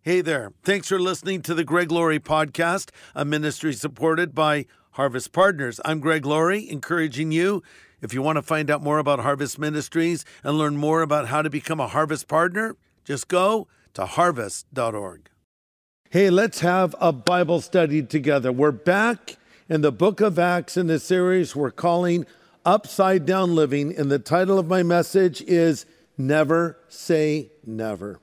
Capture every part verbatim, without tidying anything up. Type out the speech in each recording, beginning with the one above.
Hey there. Thanks for listening to the Greg Laurie Podcast, a ministry supported by Harvest Partners. I'm Greg Laurie, encouraging you, if you want to find out more about Harvest Ministries and learn more about how to become a Harvest Partner, just go to harvest dot org. Hey, let's have a Bible study together. We're back in the book of Acts in the series we're calling Upside Down Living, and the title of my message is Never Say Never.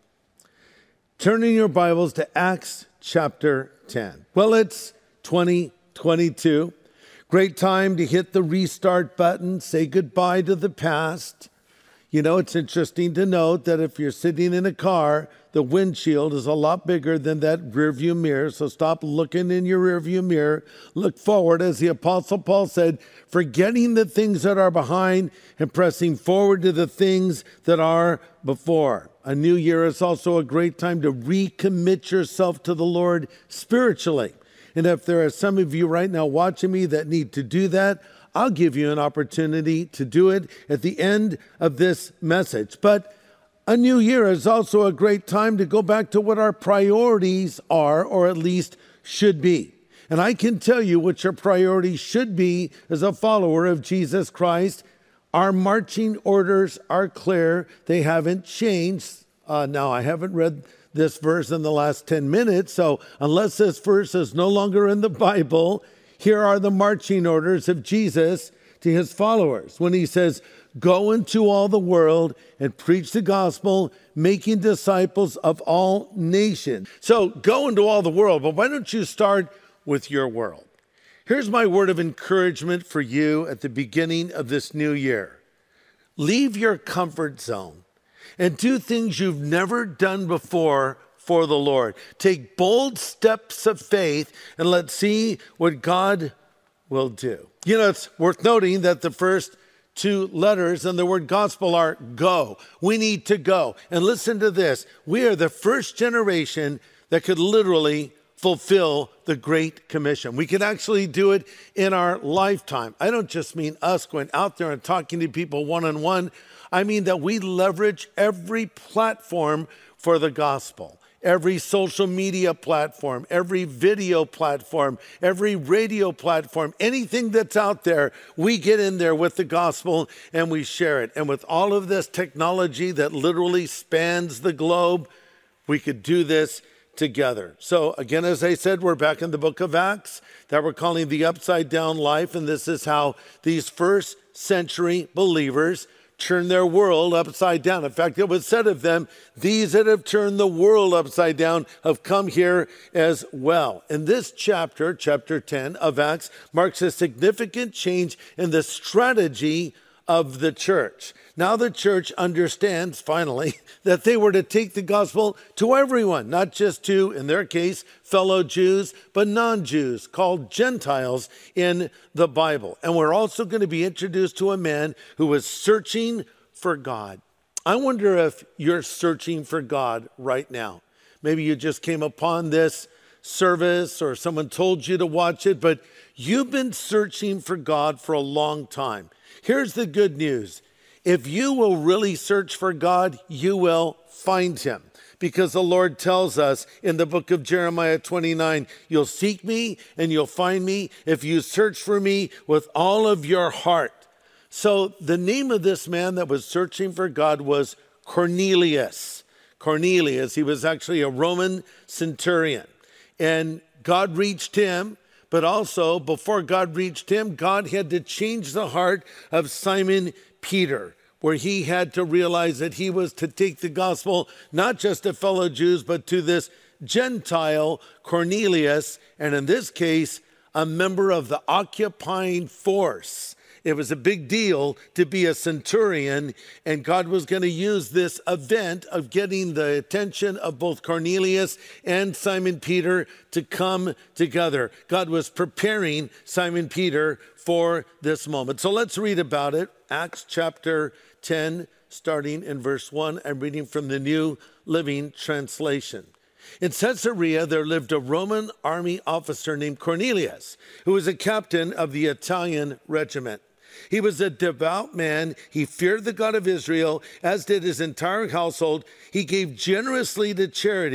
Turning your Bibles to Acts chapter ten. Well, it's twenty twenty-two. Great time to hit the restart button, say goodbye to the past. You know, it's interesting to note that if you're sitting in a car, the windshield is a lot bigger than that rearview mirror. So stop looking in your rearview mirror. Look forward, as the Apostle Paul said, forgetting the things that are behind and pressing forward to the things that are before. A new year is also a great time to recommit yourself to the Lord spiritually. And if there are some of you right now watching me that need to do that, I'll give you an opportunity to do it at the end of this message. But a new year is also a great time to go back to what our priorities are, or at least should be. And I can tell you what your priorities should be as a follower of Jesus Christ. Our marching orders are clear. They haven't changed. Uh, now, I haven't read this verse in the last ten minutes, so unless this verse is no longer in the Bible, here are the marching orders of Jesus to his followers when he says, go into all the world and preach the gospel, making disciples of all nations. So go into all the world, but why don't you start with your world? Here's my word of encouragement for you at the beginning of this new year. Leave your comfort zone and do things you've never done before for the Lord. Take bold steps of faith and let's see what God will do. You know, it's worth noting that the first two letters in the word gospel are go. We need to go. And listen to this. We are the first generation that could literally fulfill the Great Commission. We could actually do it in our lifetime. I don't just mean us going out there and talking to people one-on-one. I mean that we leverage every platform for the gospel. Every social media platform, every video platform, every radio platform, anything that's out there, we get in there with the gospel and we share it. And with all of this technology that literally spans the globe, we could do this together. So again, as I said, we're back in the book of Acts that we're calling the Upside Down Life. And this is how these first century believers turn their world upside down. In fact, it was said of them, these that have turned the world upside down have come here as well. And this chapter, chapter ten of Acts, marks a significant change in the strategy of the church. Now the church understands, finally, that they were to take the gospel to everyone, not just to, in their case, fellow Jews, but non-Jews, called Gentiles in the Bible. And we're also going to be introduced to a man who was searching for God. I wonder if you're searching for God right now. Maybe you just came upon this service or someone told you to watch it, but you've been searching for God for a long time. Here's the good news. If you will really search for God, you will find him. Because the Lord tells us in the book of Jeremiah twenty-nine, you'll seek me and you'll find me if you search for me with all of your heart. So the name of this man that was searching for God was Cornelius. Cornelius, he was actually a Roman centurion. And God reached him. But also, before God reached him, God had to change the heart of Simon Peter, where he had to realize that he was to take the gospel, not just to fellow Jews, but to this Gentile Cornelius, and in this case, a member of the occupying force. It was a big deal to be a centurion, and God was going to use this event of getting the attention of both Cornelius and Simon Peter to come together. God was preparing Simon Peter for this moment. So let's read about it. Acts chapter ten, starting in verse one. I'm reading from the New Living Translation. In Caesarea, there lived a Roman army officer named Cornelius, who was a captain of the Italian regiment. He was a devout man. He feared the God of Israel, as did his entire household. He gave generously to charity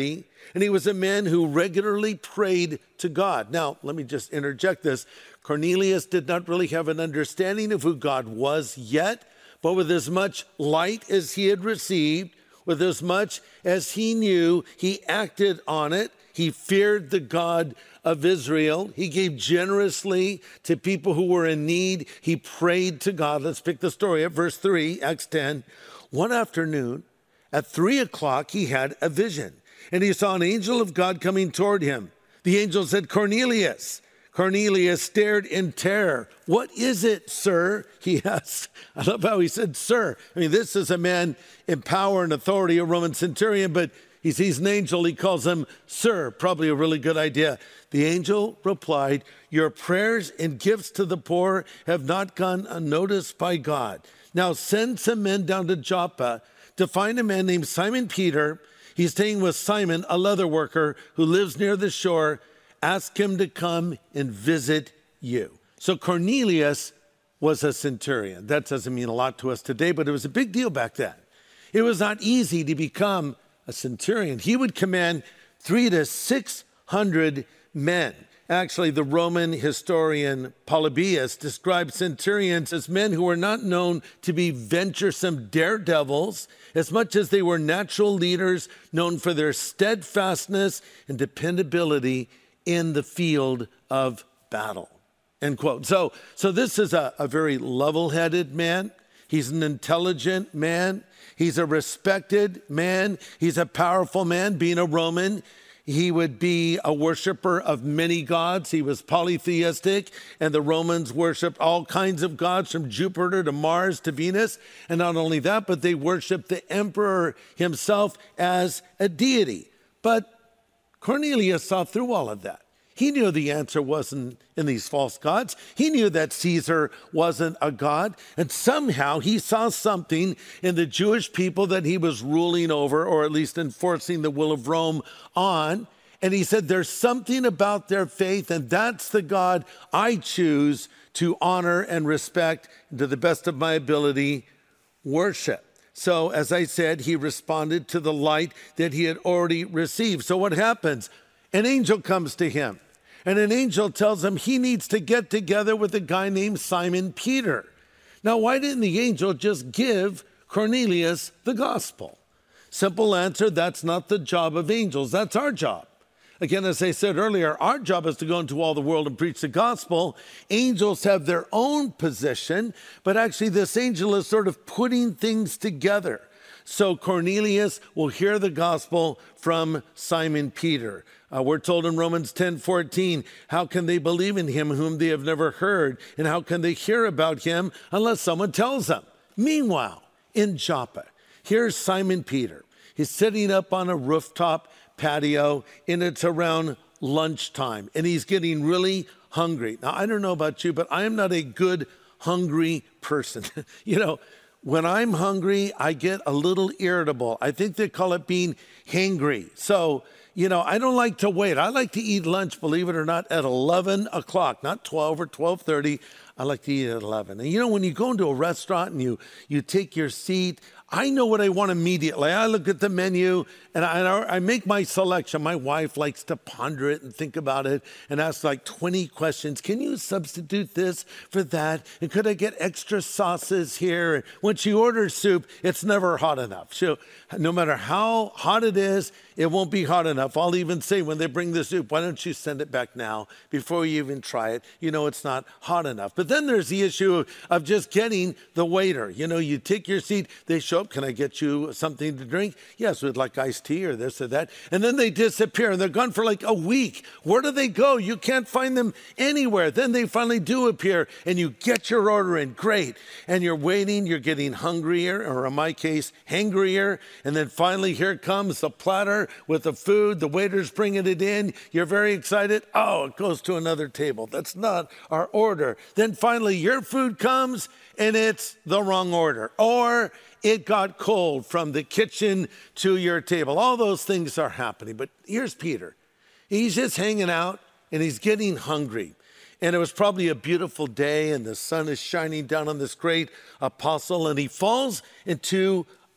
And he was a man who regularly prayed to God. Now, let me just interject this. Cornelius did not really have an understanding of who God was yet, but with as much light as he had received, with as much as he knew, he acted on it. He feared the God of Israel. He gave generously to people who were in need. He prayed to God. Let's pick the story up. Verse three, Acts ten. One afternoon at three o'clock, he had a vision, and he saw an angel of God coming toward him. The angel said, Cornelius. Cornelius stared in terror. What is it, sir? He asked. I love how he said, sir. I mean, this is a man in power and authority, a Roman centurion, but he sees an angel. He calls him sir. Probably a really good idea. The angel replied, your prayers and gifts to the poor have not gone unnoticed by God. Now send some men down to Joppa to find a man named Simon Peter. He's staying with Simon, a leather worker who lives near the shore. Ask him to come and visit you. So Cornelius was a centurion. That doesn't mean a lot to us today, but it was a big deal back then. It was not easy to become a centurion. He would command three to six hundred men. Actually, the Roman historian Polybius described centurions as men who were not known to be venturesome daredevils as much as they were natural leaders known for their steadfastness and dependability in the field of battle, end quote. So, so this is a, a very level-headed man. He's an intelligent man. He's a respected man. He's a powerful man. Being a Roman, he would be a worshiper of many gods. He was polytheistic, and the Romans worshiped all kinds of gods from Jupiter to Mars to Venus. And not only that, but they worshiped the emperor himself as a deity. But Cornelius saw through all of that. He knew the answer wasn't in these false gods. He knew that Caesar wasn't a god. And somehow he saw something in the Jewish people that he was ruling over, or at least enforcing the will of Rome on. And he said, there's something about their faith, and that's the God I choose to honor and respect, and to the best of my ability, worship. So, as I said, he responded to the light that he had already received. So what happens? An angel comes to him, and an angel tells him he needs to get together with a guy named Simon Peter. Now, why didn't the angel just give Cornelius the gospel? Simple answer, that's not the job of angels. That's our job. Again, as I said earlier, our job is to go into all the world and preach the gospel. Angels have their own position, but actually this angel is sort of putting things together. So Cornelius will hear the gospel from Simon Peter. Uh, we're told in Romans ten fourteen, how can they believe in him whom they have never heard? And how can they hear about him unless someone tells them? Meanwhile, in Joppa, here's Simon Peter. He's sitting up on a rooftop patio, and it's around lunchtime, and he's getting really hungry. Now, I don't know about you, but I am not a good hungry person. You know, when I'm hungry, I get a little irritable. I think they call it being hangry. So, you know, I don't like to wait. I like to eat lunch, believe it or not, at eleven o'clock, not twelve or twelve thirty. I like to eat at eleven. And you know, when you go into a restaurant and you, you take your seat, I know what I want immediately. I look at the menu and I, I make my selection. My wife likes to ponder it and think about it and ask like twenty questions. Can you substitute this for that? And could I get extra sauces here? And when she orders soup, it's never hot enough. So no matter how hot it is, it won't be hot enough. I'll even say when they bring the soup, why don't you send it back now before you even try it? You know it's not hot enough. But then there's the issue of, of just getting the waiter. You know, you take your seat, they show up, can I get you something to drink? Yes, we'd like iced tea or this or that. And then they disappear and they're gone for like a week. Where do they go? You can't find them anywhere. Then they finally do appear and you get your order in. Great. And you're waiting, you're getting hungrier, or in my case, hangrier. And then finally here comes the platter with the food. The waiter's bringing it in. You're very excited. Oh, it goes to another table. That's not our order. Then finally your food comes and it's the wrong order. Or it got cold from the kitchen to your table. All those things are happening. But here's Peter. He's just hanging out and he's getting hungry. And it was probably a beautiful day and the sun is shining down on this great apostle, and he falls into a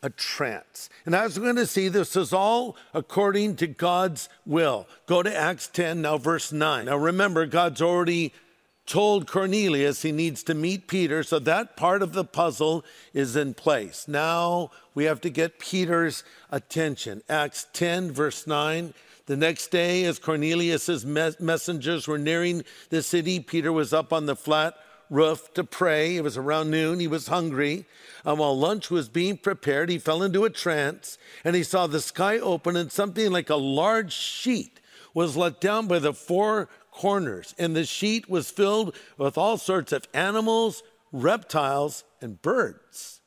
a trance. And as we're going to see, this is all according to God's will. Go to Acts ten, now verse nine. Now remember, God's already told Cornelius he needs to meet Peter, so that part of the puzzle is in place. Now we have to get Peter's attention. Acts ten, verse nine. The next day, as Cornelius' messengers were nearing the city, Peter was up on the flat roof to pray. It was around noon. He was hungry. And while lunch was being prepared, he fell into a trance, and he saw the sky open, and something like a large sheet was let down by the four corners. And the sheet was filled with all sorts of animals, reptiles, and birds.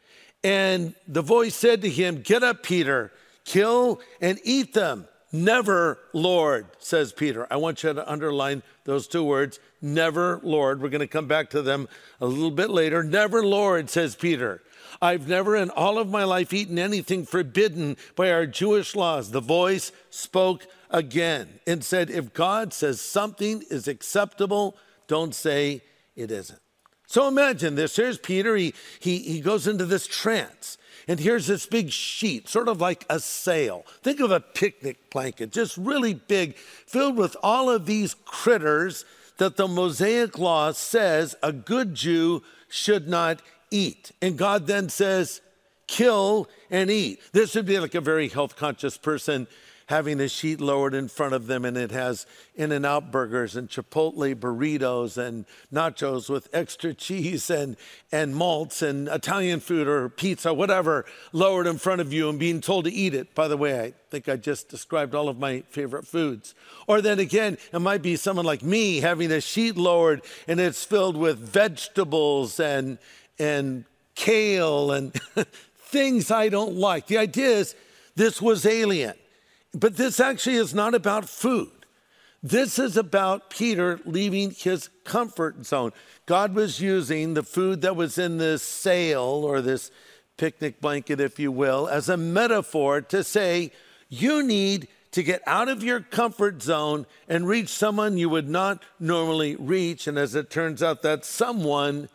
And the voice said to him, "Get up, Peter, kill and eat them." "Never, Lord," says Peter. I want you to underline those two words, never, Lord. We're going to come back to them a little bit later. "Never, Lord," says Peter. "I've never in all of my life eaten anything forbidden by our Jewish laws." The voice spoke again and said, "If God says something is acceptable, don't say it isn't." So imagine this. Here's Peter. He, he, he goes into this trance. And here's this big sheet, sort of like a sail. Think of a picnic blanket, just really big, filled with all of these critters that the Mosaic law says a good Jew should not eat. And God then says, kill and eat. This would be like a very health-conscious person having a sheet lowered in front of them, and it has In-N-Out burgers and Chipotle burritos and nachos with extra cheese and, and malts and Italian food or pizza, whatever, lowered in front of you and being told to eat it. By the way, I think I just described all of my favorite foods. Or then again, it might be someone like me having a sheet lowered and it's filled with vegetables and, and kale and things I don't like. The idea is this was alien. But this actually is not about food. This is about Peter leaving his comfort zone. God was using the food that was in this sail or this picnic blanket, if you will, as a metaphor to say, you need to get out of your comfort zone and reach someone you would not normally reach. And as it turns out, that someone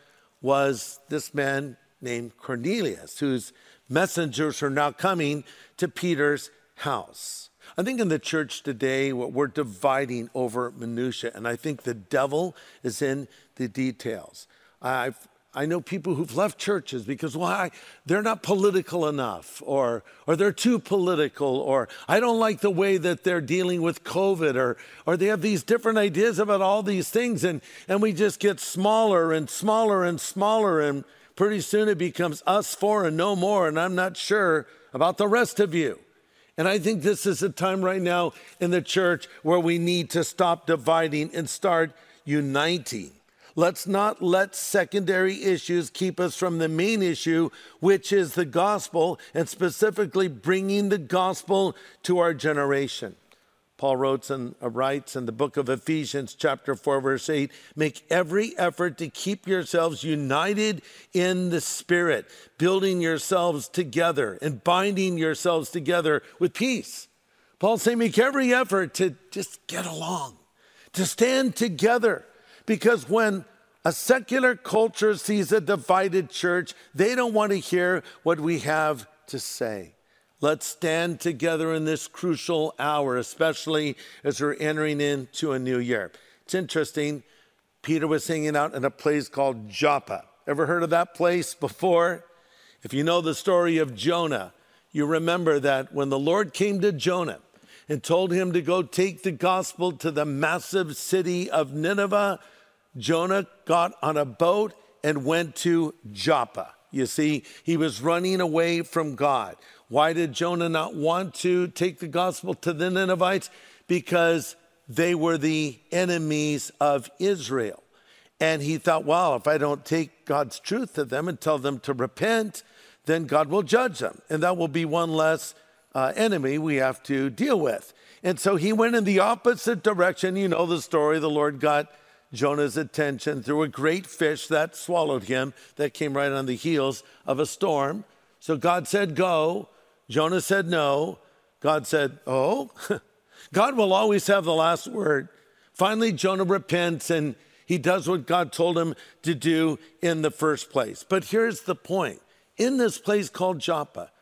was this man named Cornelius, whose messengers are now coming to Peter's house. I think in the church today, what we're dividing over minutia, and I think the devil is in the details. I've, I know people who've left churches because, well, I, they're not political enough, or, or they're too political, or I don't like the way that they're dealing with COVID, or, or they have these different ideas about all these things, and, and we just get smaller and smaller and smaller, and pretty soon it becomes us four and no more, and I'm not sure about the rest of you. And I think this is a time right now in the church where we need to stop dividing and start uniting. Let's not let secondary issues keep us from the main issue, which is the gospel, and specifically bringing the gospel to our generation. Paul writes in, uh, writes in the book of Ephesians chapter four, verse eight, make every effort to keep yourselves united in the Spirit, building yourselves together and binding yourselves together with peace. Paul's saying make every effort to just get along, to stand together, because when a secular culture sees a divided church, they don't want to hear what we have to say. Let's stand together in this crucial hour, especially as we're entering into a new year. It's interesting. Peter was hanging out in a place called Joppa. Ever heard of that place before? If you know the story of Jonah, you remember that when the Lord came to Jonah and told him to go take the gospel to the massive city of Nineveh, Jonah got on a boat and went to Joppa. You see, he was running away from God. Why did Jonah not want to take the gospel to the Ninevites? Because they were the enemies of Israel. And he thought, well, if I don't take God's truth to them and tell them to repent, then God will judge them. And that will be one less uh, enemy we have to deal with. And so he went in the opposite direction. You know the story. The Lord got Jonah's attention through a great fish that swallowed him, that came right on the heels of a storm. So God said, go. Jonah said, no. God said, oh. God will always have the last word. Finally, Jonah repents and he does what God told him to do in the first place. But here's the point. In this place called Joppa,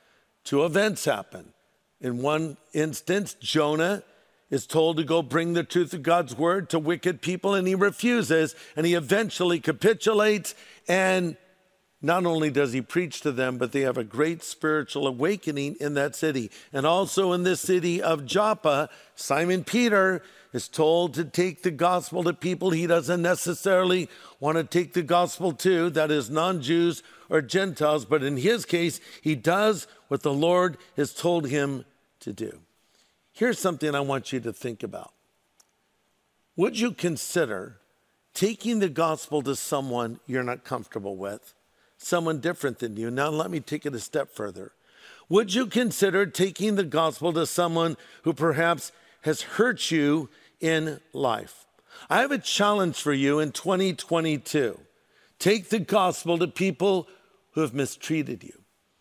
two events happen. In one instance, Jonah is told to go bring the truth of God's word to wicked people, and he refuses, and he eventually capitulates, and not only does he preach to them, but they have a great spiritual awakening in that city. And also in this city of Joppa, Simon Peter is told to take the gospel to people he doesn't necessarily want to take the gospel to, that is non-Jews or Gentiles, but in his case, he does what the Lord has told him to do. Here's something I want you to think about. Would you consider taking the gospel to someone you're not comfortable with, someone different than you? Now let me take it a step further. Would you consider taking the gospel to someone who perhaps has hurt you in life? I have a challenge for you in twenty twenty-two. Take the gospel to people who have mistreated you.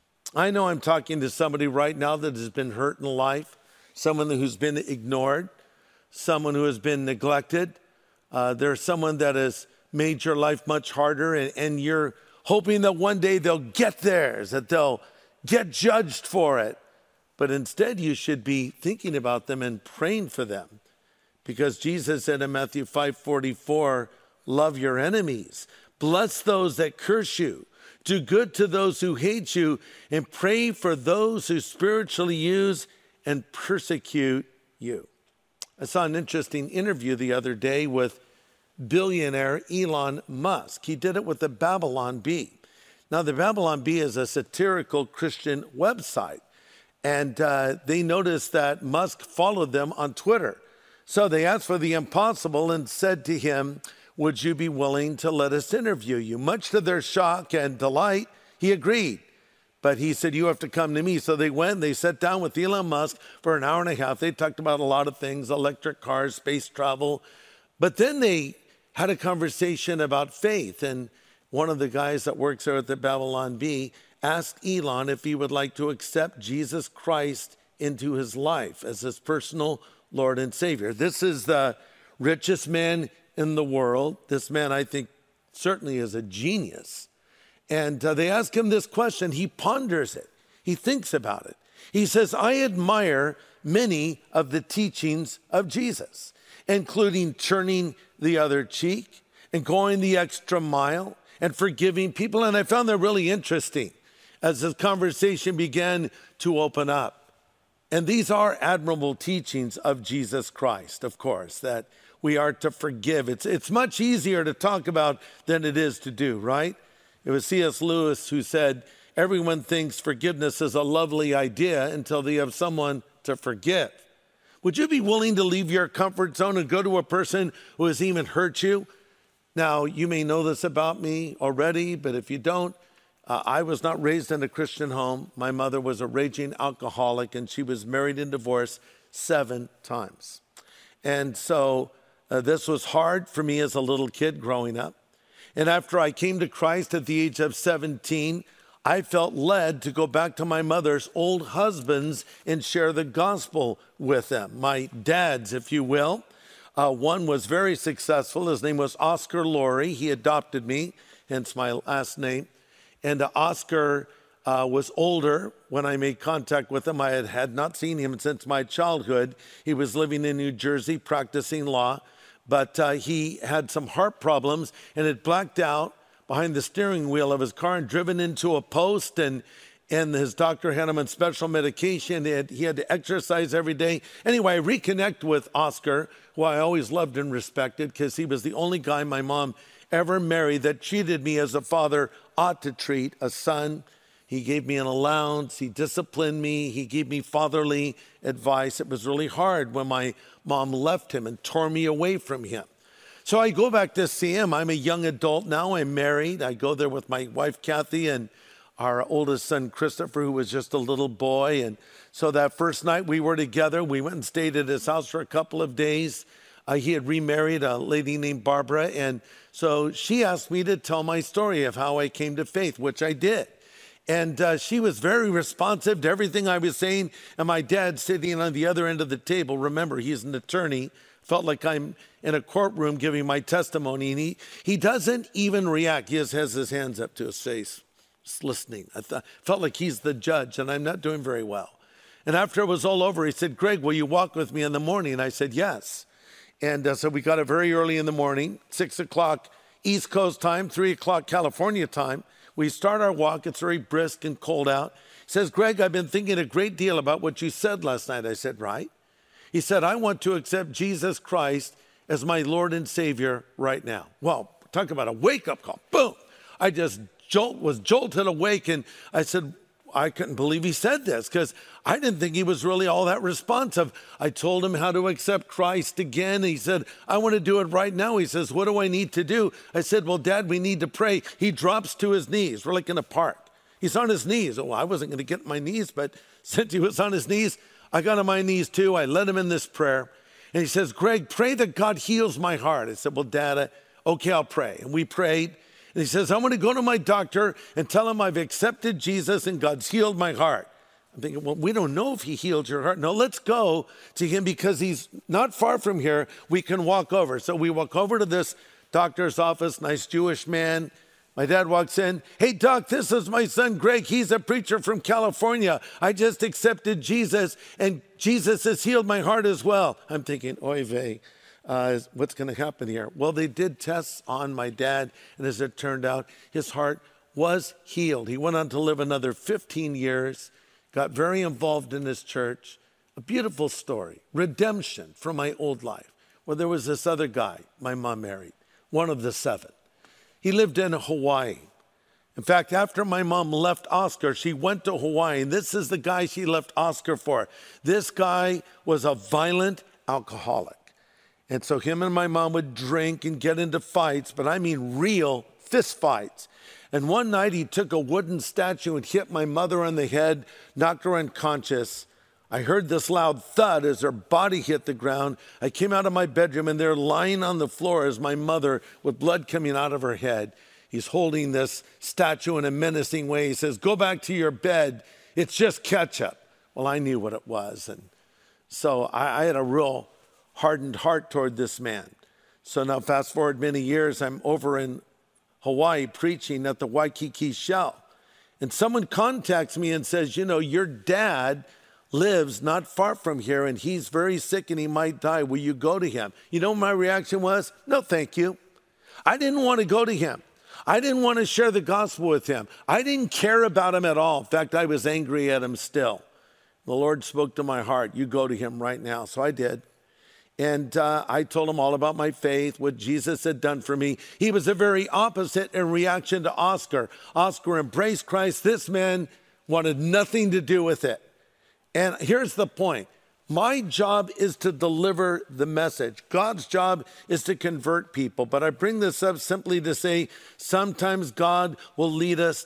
I know I'm talking to somebody right now that has been hurt in life, someone who's been ignored, someone who has been neglected. Uh, there's someone that has made your life much harder, and, and you're hoping that one day they'll get theirs, that they'll get judged for it. But instead, you should be thinking about them and praying for them. Because Jesus said in Matthew five forty-four, love your enemies, bless those that curse you, do good to those who hate you, and pray for those who spiritually use and persecute you. I saw an interesting interview the other day with billionaire Elon Musk. He did it with the Babylon Bee. Now, the Babylon Bee is a satirical Christian website, and uh, they noticed that Musk followed them on Twitter. So they asked for the impossible and said to him, would you be willing to let us interview you? Much to their shock and delight, he agreed. But he said, you have to come to me. So they went, they sat down with Elon Musk for an hour and a half. They talked about a lot of things, electric cars, space travel. But then they had a conversation about faith. And one of the guys that works there at the Babylon Bee asked Elon if he would like to accept Jesus Christ into his life as his personal Lord and Savior. This is the richest man in the world. This man, I think, certainly is a genius. And uh, they ask him this question. He ponders it. He thinks about it. He says, I admire many of the teachings of Jesus, including turning the other cheek and going the extra mile and forgiving people. And I found that really interesting as this conversation began to open up. And these are admirable teachings of Jesus Christ, of course, that we are to forgive. It's, it's much easier to talk about than it is to do, right? It was C S Lewis who said, everyone thinks forgiveness is a lovely idea until they have someone to forgive. Would you be willing to leave your comfort zone and go to a person who has even hurt you? Now, you may know this about me already, but if you don't, uh, I was not raised in a Christian home. My mother was a raging alcoholic, and she was married and divorced seven times. And so uh, this was hard for me as a little kid growing up. And after I came to Christ at the age of seventeen, I felt led to go back to my mother's old husbands and share the gospel with them, my dads, if you will. Uh, one was very successful. His name was Oscar Laurie. He adopted me, hence my last name. And uh, Oscar uh, was older when I made contact with him. I had, had not seen him since my childhood. He was living in New Jersey, practicing law. But uh, he had some heart problems and had blacked out behind the steering wheel of his car and driven into a post, and and his doctor had him on special medication. He had, he had to exercise every day. Anyway, I reconnect with Oscar, who I always loved and respected because he was the only guy my mom ever married that treated me as a father ought to treat a son. He gave me an allowance. He disciplined me. He gave me fatherly advice. It was really hard when my mom left him and tore me away from him. So I go back to see him. I'm a young adult now. I'm married. I go there with my wife, Kathy, and our oldest son, Christopher, who was just a little boy. And so that first night we were together. We went and stayed at his house for a couple of days. Uh, he had remarried a lady named Barbara. And so she asked me to tell my story of how I came to faith, which I did. And uh, she was very responsive to everything I was saying. And my dad, sitting on the other end of the table, remember, he's an attorney, felt like I'm in a courtroom giving my testimony. And he, he doesn't even react. He just has his hands up to his face. just listening. I thought, felt like he's the judge, and I'm not doing very well. And after it was all over, he said, Greg, will you walk with me in the morning? And I said, yes. And uh, so we got up very early in the morning, six o'clock East Coast time, three o'clock California time. We start our walk. It's very brisk and cold out. He says, Greg, I've been thinking a great deal about what you said last night. I said, right. He said, I want to accept Jesus Christ as my Lord and Savior right now. Well, talk about a wake-up call. Boom. I just jolt, was jolted awake, and I said, I couldn't believe he said this because I didn't think he was really all that responsive. I told him how to accept Christ again. He said, I want to do it right now. He says, what do I need to do? I said, well, Dad, we need to pray. He drops to his knees. We're like in a park. He's on his knees. Oh, I wasn't going to get on my knees, but since he was on his knees, I got on my knees too. I led him in this prayer. And he says, Greg, pray that God heals my heart. I said, well, Dad, okay, I'll pray. And we prayed. And he says, I'm going to go to my doctor and tell him I've accepted Jesus and God's healed my heart. I'm thinking, well, we don't know if he healed your heart. No, let's go to him because he's not far from here. We can walk over. So we walk over to this doctor's office, nice Jewish man. My dad walks in. Hey, doc, this is my son, Greg. He's a preacher from California. I just accepted Jesus, and Jesus has healed my heart as well. I'm thinking, oy vey. Uh, what's going to happen here? Well, they did tests on my dad, and as it turned out, his heart was healed. He went on to live another fifteen years, got very involved in his church. A beautiful story, redemption from my old life. Well, there was this other guy my mom married, one of the seven. He lived in Hawaii. In fact, after my mom left Oscar, she went to Hawaii, and this is the guy she left Oscar for. This guy was a violent alcoholic. And so him and my mom would drink and get into fights, but I mean real fist fights. And one night he took a wooden statue and hit my mother on the head, knocked her unconscious. I heard this loud thud as her body hit the ground. I came out of my bedroom and they're lying on the floor as my mother with blood coming out of her head. He's holding this statue in a menacing way. He says, go back to your bed. It's just ketchup. Well, I knew what it was. And so I, I had a real hardened heart toward this man. So now fast forward many years, I'm over in Hawaii preaching at the Waikiki Shell. And someone contacts me and says, you know, your dad lives not far from here and he's very sick and he might die. Will you go to him? You know what my reaction was? No, thank you. I didn't want to go to him. I didn't want to share the gospel with him. I didn't care about him at all. In fact, I was angry at him still. The Lord spoke to my heart. You go to him right now. So I did. And uh, I told him all about my faith, what Jesus had done for me. He was the very opposite in reaction to Oscar. Oscar embraced Christ. This man wanted nothing to do with it. And here's the point. My job is to deliver the message. God's job is to convert people. But I bring this up simply to say sometimes God will lead us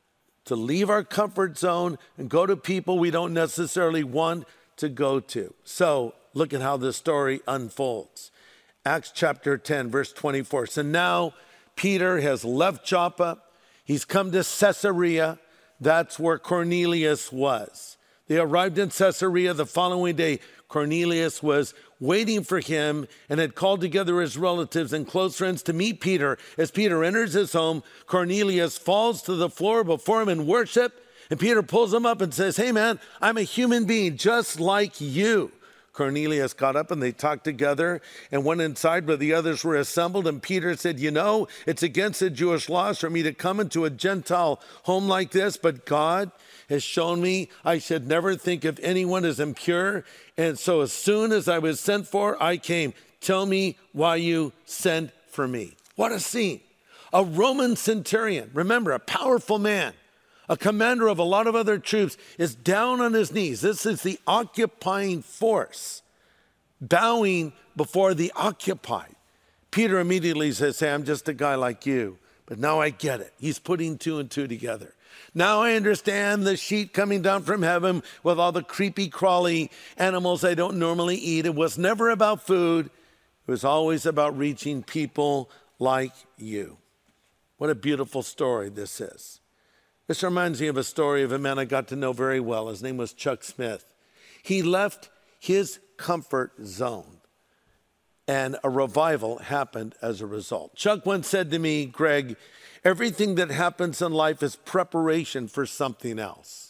to leave our comfort zone and go to people we don't necessarily want to go to. So look at how this story unfolds. Acts chapter ten, verse twenty-four. So now Peter has left Joppa. He's come to Caesarea. That's where Cornelius was. They arrived in Caesarea the following day. Cornelius was waiting for him and had called together his relatives and close friends to meet Peter. As Peter enters his home, Cornelius falls to the floor before him in worship. And Peter pulls him up and says, hey man, I'm a human being just like you. Cornelius got up and they talked together and went inside where the others were assembled. And Peter said, you know, it's against the Jewish laws for me to come into a Gentile home like this, but God has shown me I should never think of anyone as impure. And so as soon as I was sent for, I came. Tell me why you sent for me. What a scene. A Roman centurion, remember, a powerful man, a commander of a lot of other troops, is down on his knees. This is the occupying force, bowing before the occupied. Peter immediately says, hey, I'm just a guy like you. But now I get it. He's putting two and two together. Now I understand the sheet coming down from heaven with all the creepy, crawly animals I don't normally eat. It was never about food. It was always about reaching people like you. What a beautiful story this is. This reminds me of a story of a man I got to know very well. His name was Chuck Smith. He left his comfort zone and a revival happened as a result. Chuck once said to me, Greg, everything that happens in life is preparation for something else.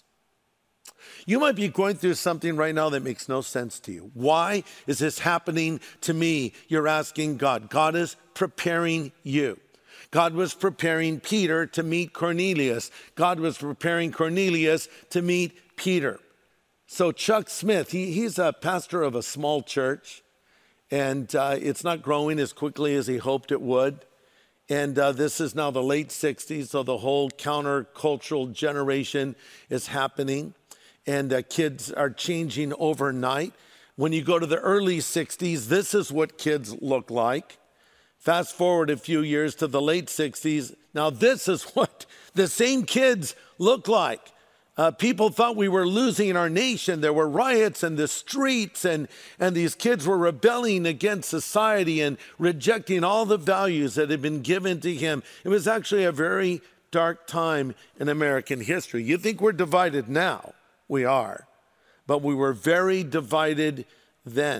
You might be going through something right now that makes no sense to you. Why is this happening to me? You're asking God. God is preparing you. God was preparing Peter to meet Cornelius. God was preparing Cornelius to meet Peter. So Chuck Smith, he, he's a pastor of a small church, and uh, it's not growing as quickly as he hoped it would. And uh, this is now the late sixties, so the whole countercultural generation is happening, and uh, kids are changing overnight. When you go to the early sixties, this is what kids look like. Fast forward a few years to the late sixties. Now this is what the same kids look like. Uh, people thought we were losing our nation. There were riots in the streets, and, and these kids were rebelling against society and rejecting all the values that had been given to him. It was actually a very dark time in American history. You think we're divided now? We are. But we were very divided then.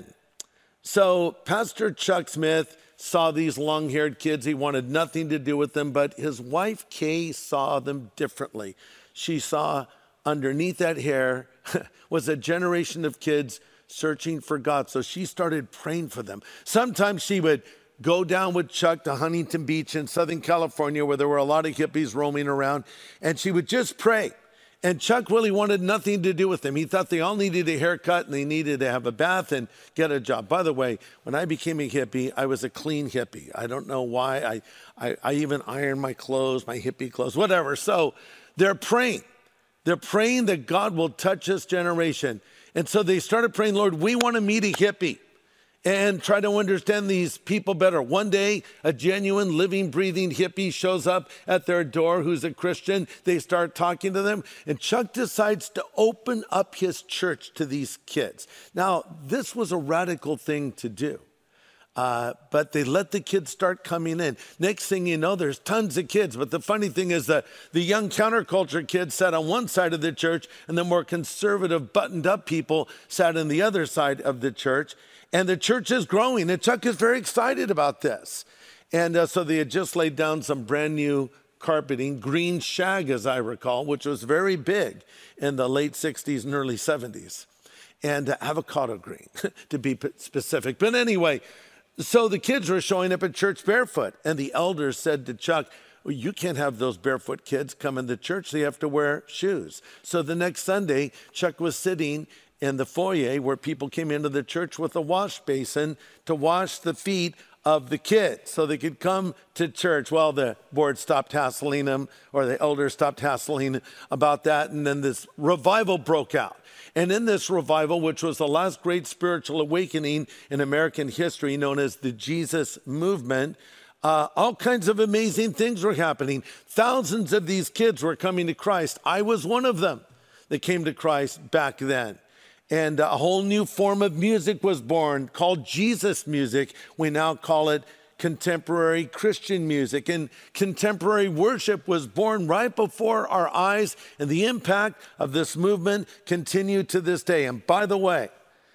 So Pastor Chuck Smith saw these long-haired kids. He wanted nothing to do with them, but his wife, Kay, saw them differently. She saw underneath that hair was a generation of kids searching for God. So she started praying for them. Sometimes she would go down with Chuck to Huntington Beach in Southern California, where there were a lot of hippies roaming around, and she would just pray. And Chuck really wanted nothing to do with them. He thought they all needed a haircut and they needed to have a bath and get a job. By the way, when I became a hippie, I was a clean hippie. I don't know why. I, I, I even ironed my clothes, my hippie clothes, whatever. So they're praying. They're praying that God will touch this generation. And so they started praying, Lord, we want to meet a hippie and try to understand these people better. One day, a genuine, living, breathing hippie shows up at their door who's a Christian. They start talking to them, and Chuck decides to open up his church to these kids. Now, this was a radical thing to do. Uh, but they let the kids start coming in. Next thing you know, there's tons of kids. But the funny thing is that the young counterculture kids sat on one side of the church, and the more conservative, buttoned-up people sat on the other side of the church. And the church is growing, and Chuck is very excited about this. And uh, so they had just laid down some brand new carpeting, green shag, as I recall, which was very big in the late sixties and early seventies. And uh, avocado green, to be specific. But anyway, so the kids were showing up at church barefoot, and the elders said to Chuck, well, you can't have those barefoot kids come into church. They have to wear shoes. So the next Sunday, Chuck was sitting in the foyer where people came into the church with a wash basin to wash the feet of the kids so they could come to church. Well, the board stopped hassling them, or the elders stopped hassling about that, and then this revival broke out. And in this revival, which was the last great spiritual awakening in American history, known as the Jesus Movement, uh, all kinds of amazing things were happening. Thousands of these kids were coming to Christ. I was one of them that came to Christ back then. And a whole new form of music was born called Jesus music. We now call it contemporary Christian music. And contemporary worship was born right before our eyes, and the impact of this movement continued to this day. And by the way,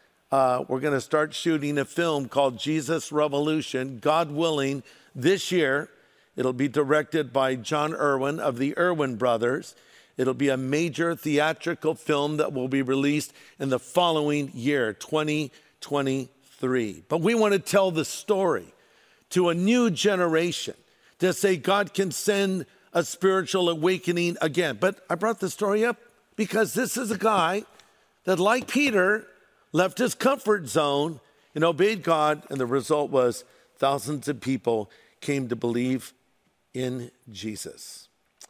uh, we're going to start shooting a film called Jesus Revolution, God willing, this year. It'll be directed by John Irwin of the Irwin Brothers. It'll be a major theatrical film that will be released in the following year, twenty twenty-three. But we want to tell the story to a new generation, to say God can send a spiritual awakening again. But I brought the story up because this is a guy that, like Peter, left his comfort zone and obeyed God, and the result was thousands of people came to believe in Jesus.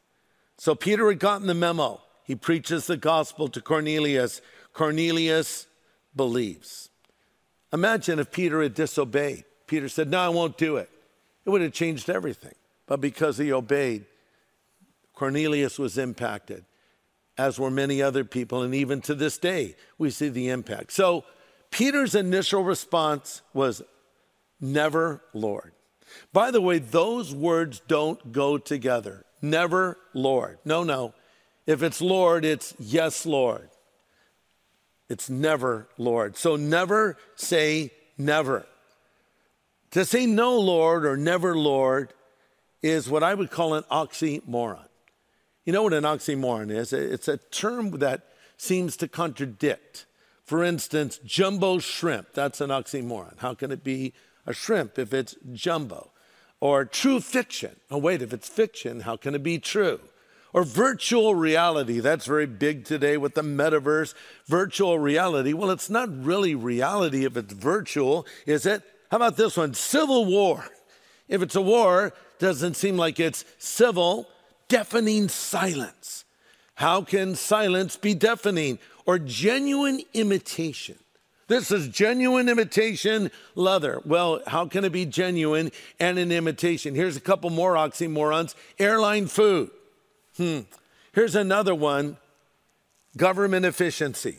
So Peter had gotten the memo. He preaches the gospel to Cornelius. Cornelius believes. Imagine if Peter had disobeyed. Peter said, no, I won't do it. It would have changed everything. But because he obeyed, Cornelius was impacted, as were many other people. And even to this day, we see the impact. So Peter's initial response was, never, Lord. By the way, those words don't go together. Never, Lord. No, no. If it's Lord, it's yes, Lord. It's never, Lord. So never say never. To say no, Lord, or never, Lord, is what I would call an oxymoron. You know what an oxymoron is? It's a term that seems to contradict. For instance, jumbo shrimp, that's an oxymoron. How can it be a shrimp if it's jumbo? Or true fiction. Oh, wait, if it's fiction, how can it be true? Or virtual reality, that's very big today with the metaverse. Virtual reality, well, it's not really reality if it's virtual, is it? How about this one? Civil war. If it's a war, doesn't seem like it's civil. Deafening silence. How can silence be deafening? Or genuine imitation. This is genuine imitation leather. Well, how can it be genuine and an imitation? Here's a couple more oxymorons. Airline food. Hmm. Here's another one. Government efficiency.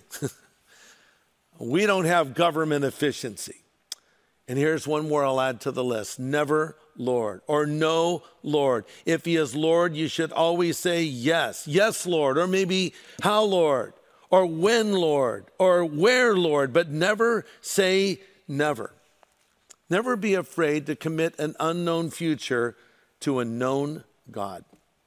We don't have government efficiency. And here's one more I'll add to the list. Never Lord, or no Lord. If he is Lord, you should always say yes. Yes, Lord. Or maybe how, Lord? Or when, Lord? Or where, Lord? But never say never. Never be afraid to commit an unknown future to a known God.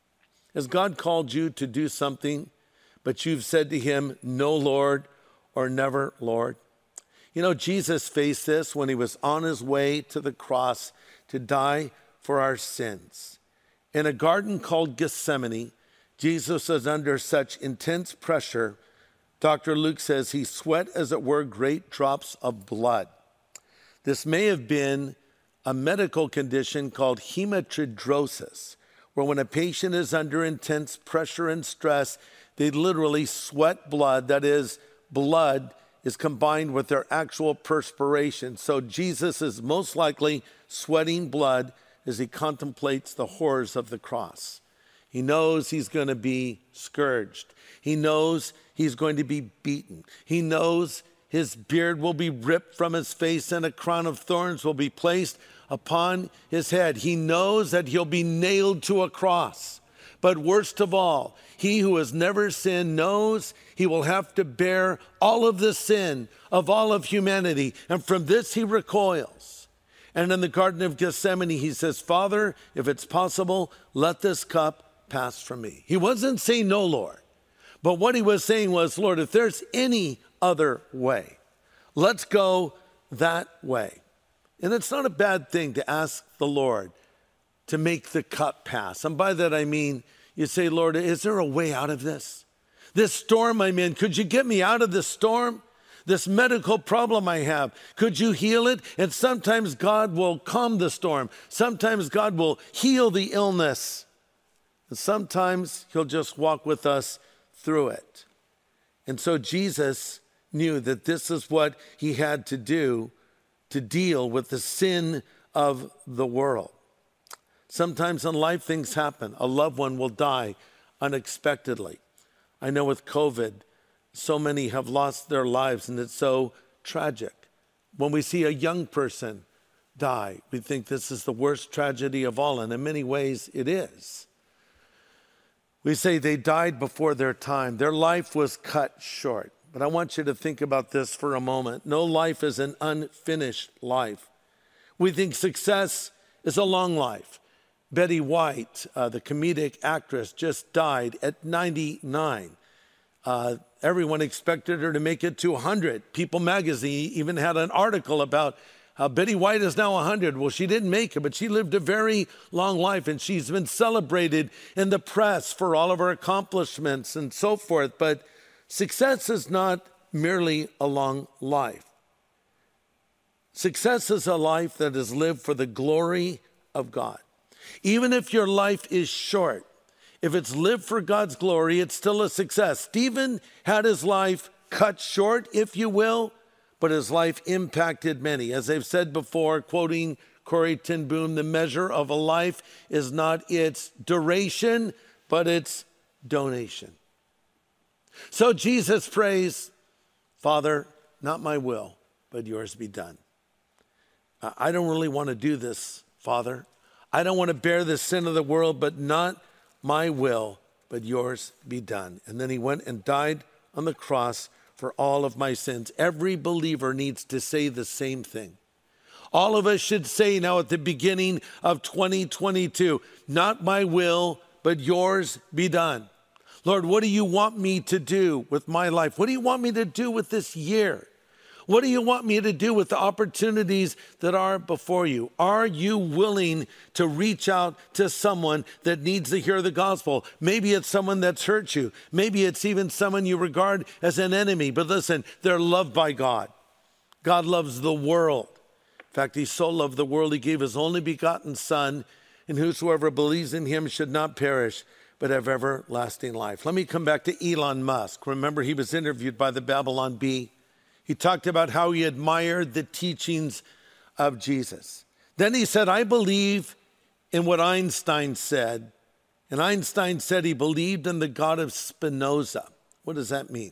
Has God called you to do something, but you've said to him, no, Lord, or never, Lord? You know, Jesus faced this when he was on his way to the cross to die for our sins. In a garden called Gethsemane, Jesus was under such intense pressure, Doctor Luke says he sweat, as it were, great drops of blood. This may have been a medical condition called hematidrosis, where when a patient is under intense pressure and stress, they literally sweat blood. That is, blood is combined with their actual perspiration. So Jesus is most likely sweating blood as he contemplates the horrors of the cross. He knows he's going to be scourged. He knows he's going to be beaten. He knows his beard will be ripped from his face and a crown of thorns will be placed upon his head. He knows that he'll be nailed to a cross. But worst of all, he who has never sinned knows he will have to bear all of the sin of all of humanity. And from this he recoils. And in the Garden of Gethsemane, he says, Father, if it's possible, let this cup pass from me. He wasn't saying no, Lord. But what he was saying was, Lord, if there's any other way, let's go that way. And it's not a bad thing to ask the Lord to make the cup pass. And by that I mean, you say, Lord, is there a way out of this? This storm I'm in, could you get me out of this storm? This medical problem I have, could you heal it? And sometimes God will calm the storm. Sometimes God will heal the illness. And sometimes he'll just walk with us through it. And so Jesus knew that this is what he had to do to deal with the sin of the world. Sometimes in life things happen. A loved one will die unexpectedly. I know with COVID, so many have lost their lives and it's so tragic. When we see a young person die, we think this is the worst tragedy of all, and in many ways it is. We say they died before their time. Their life was cut short. But I want you to think about this for a moment. No life is an unfinished life. We think success is a long life. Betty White, uh, the comedic actress, just died at ninety-nine. Uh, everyone expected her to make it to one hundred. People magazine even had an article about how Betty White is now one hundred. Well, she didn't make it, but she lived a very long life, and she's been celebrated in the press for all of her accomplishments and so forth. But success is not merely a long life. Success is a life that is lived for the glory of God. Even if your life is short, if it's lived for God's glory, it's still a success. Stephen had his life cut short, if you will, but his life impacted many. As I've said before, quoting Corrie ten Boom, the measure of a life is not its duration, but its donation. So Jesus prays, Father, not my will, but yours be done. I don't really want to do this, Father. I don't want to bear the sin of the world, but not my will, but yours be done. And then he went and died on the cross for all of my sins. Every believer needs to say the same thing. All of us should say now at the beginning of twenty twenty-two, not my will, but yours be done. Lord, what do you want me to do with my life? What do you want me to do with this year? What do you want me to do with the opportunities that are before you? Are you willing to reach out to someone that needs to hear the gospel? Maybe it's someone that's hurt you. Maybe it's even someone you regard as an enemy. But listen, they're loved by God. God loves the world. In fact, he so loved the world, he gave his only begotten Son, and whosoever believes in him should not perish, but have everlasting life. Let me come back to Elon Musk. Remember, he was interviewed by the Babylon Bee. He talked about how he admired the teachings of Jesus. Then he said, I believe in what Einstein said. And Einstein said he believed in the God of Spinoza. What does that mean?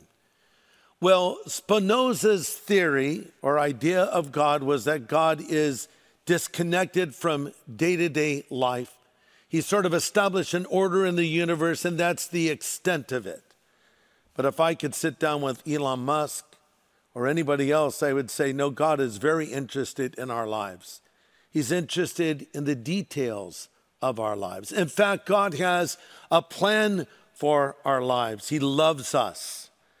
Well, Spinoza's theory or idea of God was that God is disconnected from day-to-day life. He sort of established an order in the universe, and that's the extent of it. But if I could sit down with Elon Musk or anybody else, I would say, no, God is very interested in our lives. He's interested in the details of our lives. In fact, God has a plan for our lives. He loves us.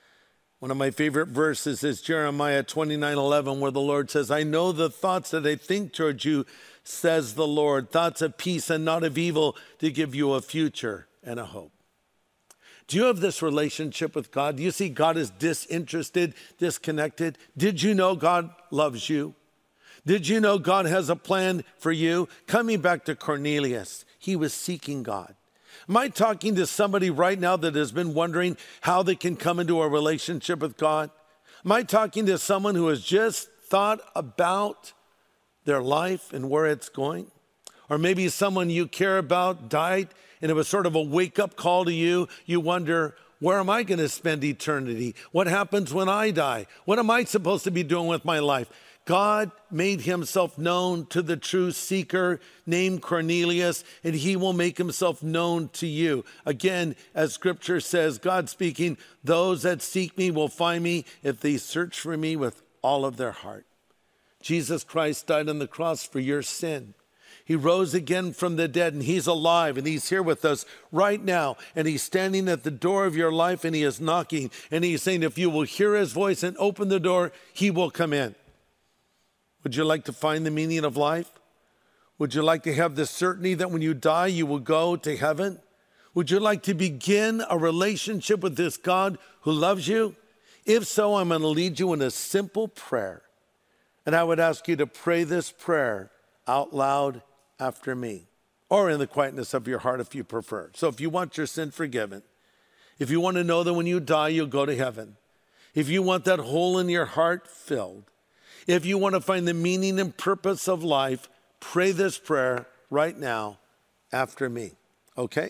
One of my favorite verses is Jeremiah twenty-nine eleven, where the Lord says, I know the thoughts that I think towards you, says the Lord, thoughts of peace and not of evil, to give you a future and a hope. Do you have this relationship with God? Do you see God is disinterested, disconnected? Did you know God loves you? Did you know God has a plan for you? Coming back to Cornelius, he was seeking God. Am I talking to somebody right now that has been wondering how they can come into a relationship with God? Am I talking to someone who has just thought about their life and where it's going? Or maybe someone you care about died and it was sort of a wake-up call to you. You wonder, where am I going to spend eternity? What happens when I die? What am I supposed to be doing with my life? God made himself known to the true seeker named Cornelius, and he will make himself known to you. Again, as scripture says, God speaking, those that seek me will find me if they search for me with all of their heart. Jesus Christ died on the cross for your sin. He rose again from the dead, and he's alive, and he's here with us right now. And he's standing at the door of your life, and he is knocking. And he's saying, if you will hear his voice and open the door, he will come in. Would you like to find the meaning of life? Would you like to have the certainty that when you die, you will go to heaven? Would you like to begin a relationship with this God who loves you? If so, I'm going to lead you in a simple prayer. And I would ask you to pray this prayer out loud after me, or in the quietness of your heart if you prefer. So if you want your sin forgiven, if you want to know that when you die, you'll go to heaven, if you want that hole in your heart filled, if you want to find the meaning and purpose of life, pray this prayer right now after me, okay?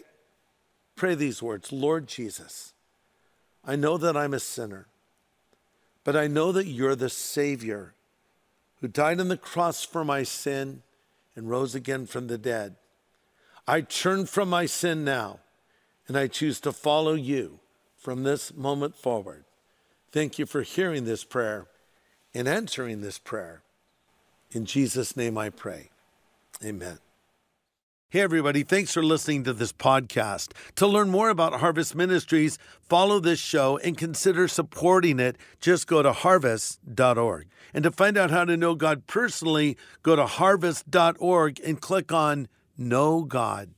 Pray these words. Lord Jesus, I know that I'm a sinner, but I know that you're the Savior who died on the cross for my sin and rose again from the dead. I turn from my sin now, and I choose to follow you from this moment forward. Thank you for hearing this prayer and answering this prayer. In Jesus' name I pray. Amen. Hey, everybody. Thanks for listening to this podcast. To learn more about Harvest Ministries, follow this show and consider supporting it. Just go to harvest dot org. And to find out how to know God personally, go to harvest dot org and click on Know God.